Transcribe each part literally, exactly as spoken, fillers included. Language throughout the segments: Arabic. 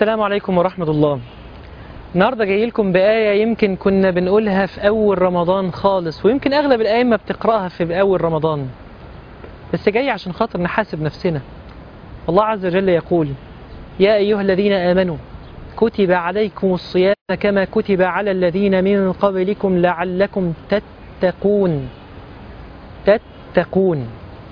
السلام عليكم ورحمة الله. النهاردة جاي لكم بآية يمكن كنا بنقولها في أول رمضان خالص، ويمكن أغلب الأئمة بتقرأها في أول رمضان، بس جاي عشان خاطر نحاسب نفسنا. الله عز وجل يقول: يا أيها الذين آمنوا كتب عليكم الصيام كما كتب على الذين من قبلكم لعلكم تتقون. تتقون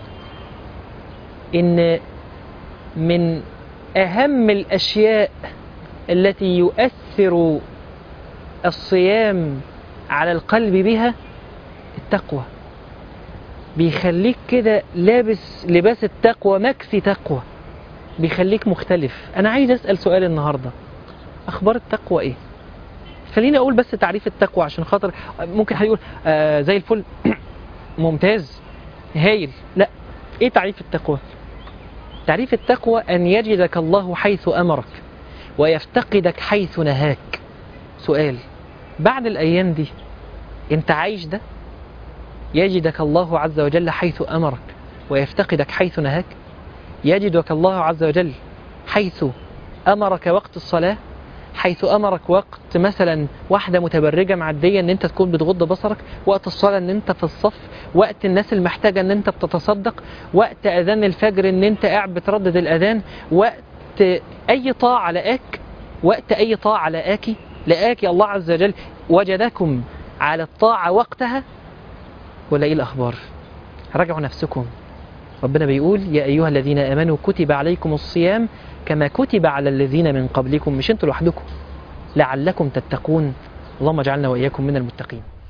إن من أهم الأشياء التي يؤثر الصيام على القلب بها التقوى. بيخليك كده لابس لباس التقوى، مكسي تقوى، بيخليك مختلف. أنا عايز أسأل سؤال النهاردة: أخبار التقوى إيه؟ خليني أقول بس تعريف التقوى عشان خاطر ممكن حد يقول آه زي الفل ممتاز هايل. لا، إيه تعريف التقوى؟ تعريف التقوى أن يجدك الله حيث أمرك ويفتقدك حيث نهاك. سؤال: بعد الأيام دي أنت عايش ده؟ يجدك الله عز وجل حيث أمرك ويفتقدك حيث نهاك؟ يجدك الله عز وجل حيث أمرك وقت الصلاة، حيث أمرك وقت مثلا واحدة متبرجة معدية أن أنت تكون بتغض بصرك، وقت الصلاة أن أنت في الصف، وقت الناس المحتاجة أن أنت بتتصدق، وقت أذان الفجر أن أنت قاعد بتردد الأذان، وقت أي طاعة لقاك، وقت أي طاعة لقاكي لقاكي الله عز وجل وجدكم على الطاعة وقتها، ولا إيه الأخبار؟ راجعوا نفسكم. ربنا بيقول: يا أيها الذين آمنوا كتب عليكم الصيام كما كتب على الذين من قبلكم، مش انتوا لوحدكم، لعلكم تتقون. اللهم اجعلنا وإياكم من المتقين.